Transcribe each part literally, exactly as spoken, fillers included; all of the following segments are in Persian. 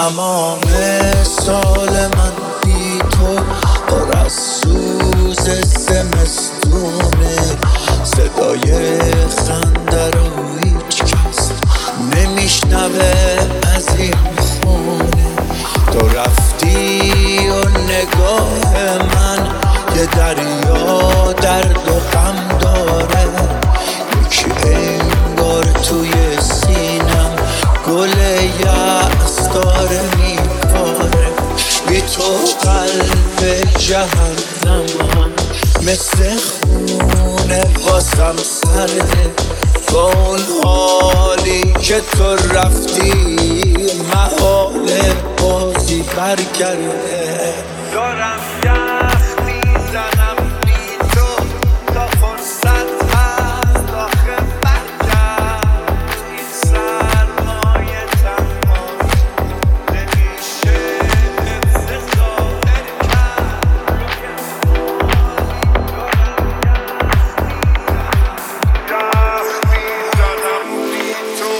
تمام سال من بی تو پر از سوز زمستونه. صدای خنده رو هیچ کس نمیشنوه از این خونه. تو رفتی و نگاه من یه دریا درد و غم داره. یکی انگار توی سینم گل یأس داره میباره. بی تو قلب جهنمم مثل خونه واسم سرده. با اون حالی که تو رفتی محاله بازی برگرده. دارم یخ میزنم بی تو تا فرصت هست آخه برگرد. این سرمایه تنهایی نمیشه حفظ ظاهر کرد. یخ میزنم بی تو.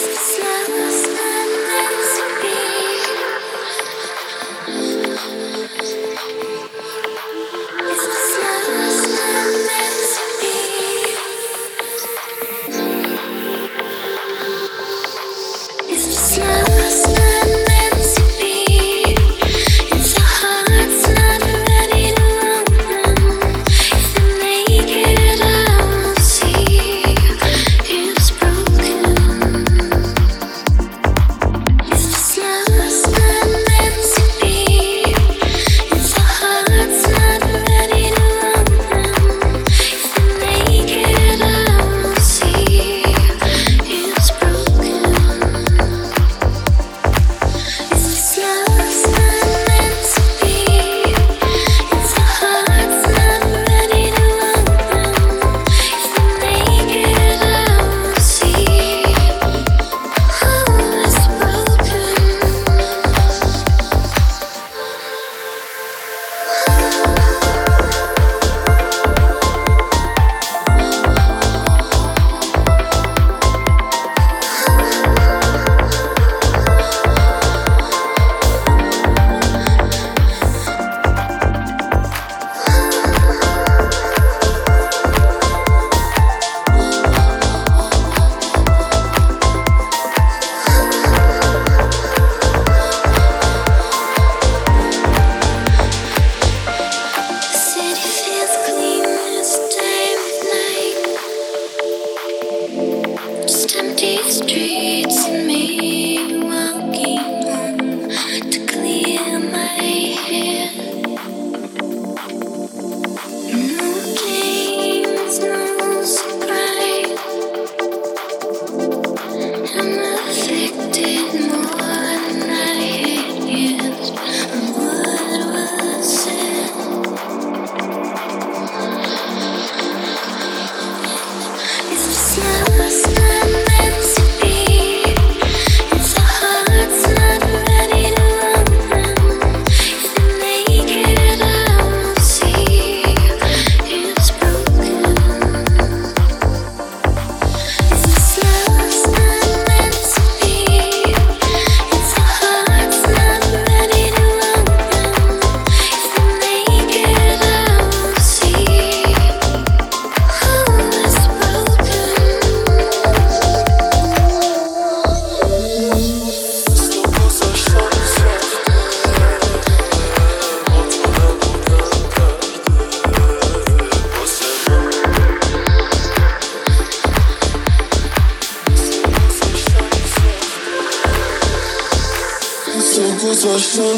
گذاشتم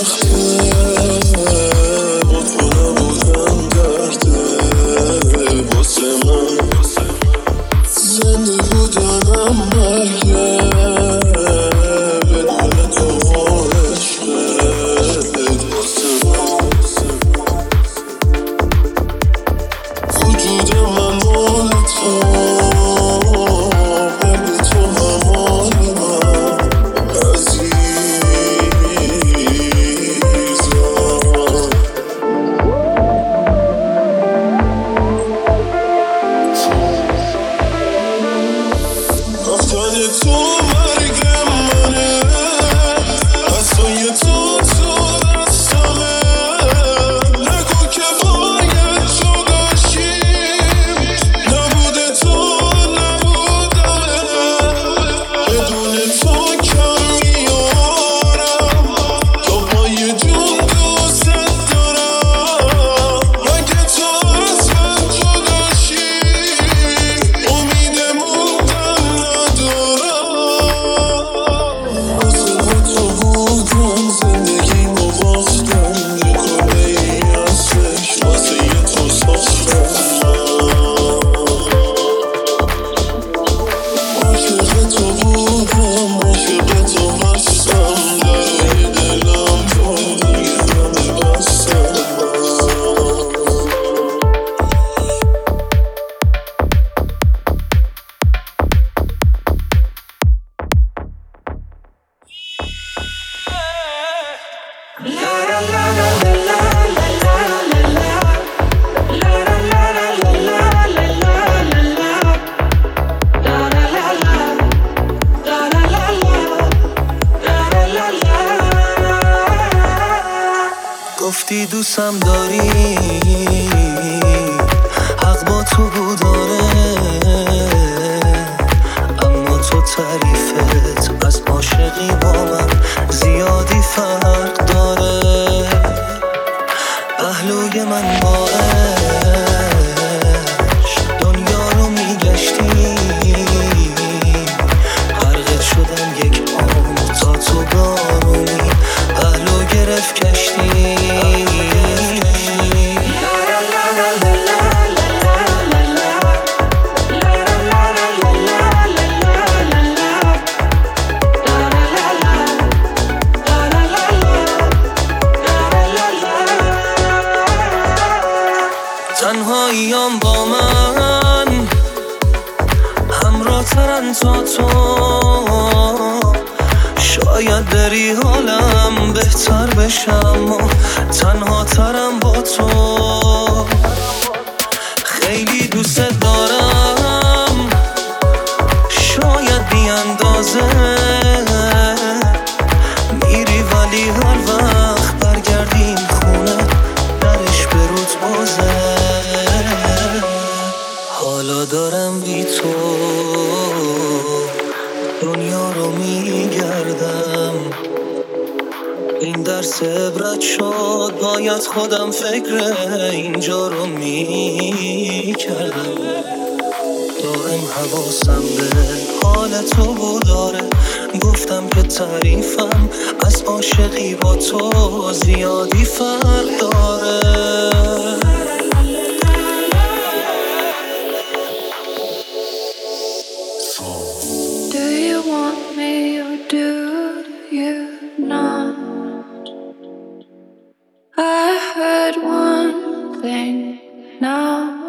سخته با تو نبودم درده واسه من. زنده بودنم مرگه بدون تو عشقت واسه من. وجود من مال تو قلب تو هم مال من عزیز. گفتی دوستم داری، حق با تو بود آره، اما تو تعریفت از عاشقی با من زیادی فرق داره. پهلوی من با عشق دنیا رو میگشتی، غرقت شدم یک عمر تا تو بارونی پهلو گرفت کشتی. تنهاییام با من همراه ترن تا تو، شاید بری حالم بهتر بشم و تنها ترم با تو. خیلی دوست دارم شاید بی اندازه، میری ولی هر وقت برگردیم خونه درش به روت بازه. حالا دارم بی تو دنیا رو میگردم، این درس عبرت شد باید خودم فکر اینجا رو میکردم. دائم حواسم به حال تو بود آره، گفتم که تعریفم از عاشقی با تو زیادی فرق داره. Do you want me or do you not? I heard one thing now.